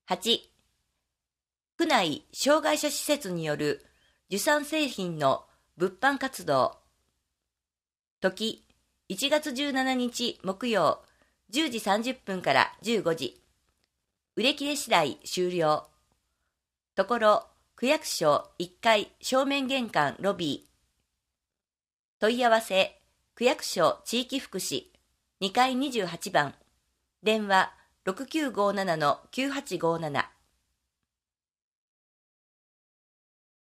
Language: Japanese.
8、区内障害者施設による受産製品の物販活動。時、1月17日木曜、10時30分から15時。売れ切れ次第終了。ところ、区役所1階正面玄関ロビー。問い合わせ、区役所地域福祉2階28番。電話6957-9857。